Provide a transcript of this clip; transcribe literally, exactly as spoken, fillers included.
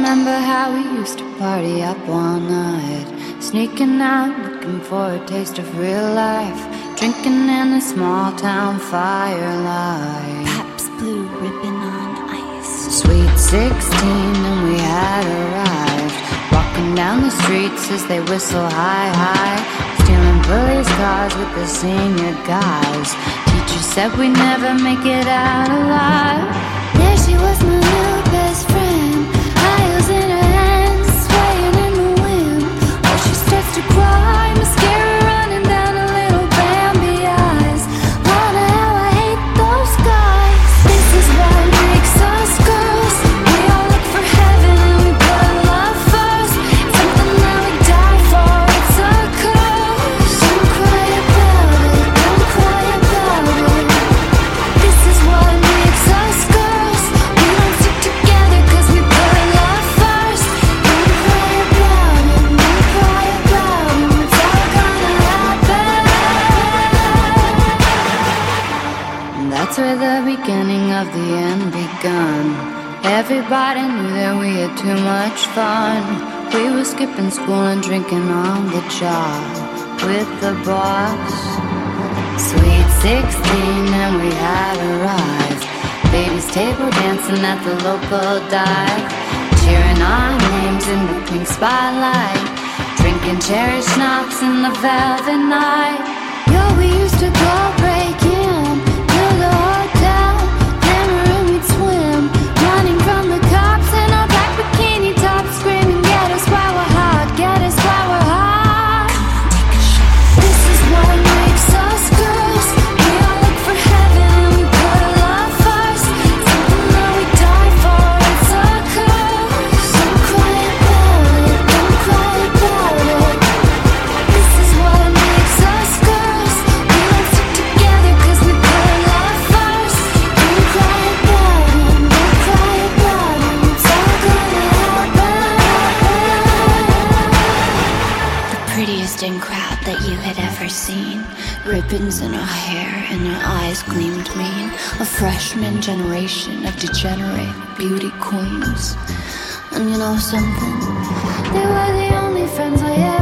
remember how we used to party up all night, sneaking out, looking for a taste of real life, drinking in a small town firelight. Pabst Blue Ribbon on ice. Sweet sixteen and we had arrived, walking down the streets as they whistle high, high, stealing police cars with the senior guys. Teacher said we'd never make it out alive. There she was, my new best friend, high heels in her hands, swaying in the wind. Oh, she starts to cry, mascara running down her little Bambi eyes. Wonder how I hate those guys. This is what makes us girls. We all look for heaven and we put love first. It's something that we die for, it's a curse. Don't cry about it, don't cry about it. This is what makes us girls. We don't stick together cause we put love first. Don't cry about it, don't cry about it. It's all gonna happen. And that's where the beginning of the end begun. Everybody knew that we had too much fun. We were skipping school and drinking on the job with the boss. Sweet sixteen and we had arrived, ladies table dancing at the local dive, cheering our names in the pink spotlight, drinking cherry schnapps in the velvet night. Yo, we used to go break in to the hotel, hammer and we'd swim, running from the cops in our black bikini tops, screaming, get us while we're hot, get us while we're hot. This is what makes us girls. We all look for heaven and we put love first. Something that we die for, it's a curse. Don't cry about it, don't cry about it. This is what makes us girls. We don't stick together cause we put love first. Don't cry about it, don't cry about it. It's all gonna happen. The prettiest in crowd that you had ever seen, ribbons in her hair and her eyes gleamed mean. A freshman generation of degenerate beauty queens. And you know something? They were the only friends I